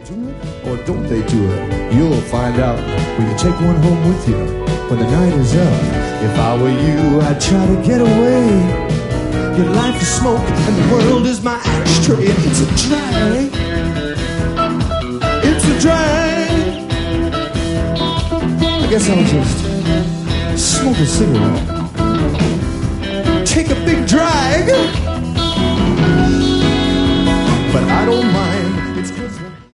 do it or don't they do it? You'll find out when you take one home with you when the night is up. If I were you, I'd try to get away. Your life is smoke and the world is my ashtray. And it's a drag. It's a drag. I guess I'll just smoke a cigarette.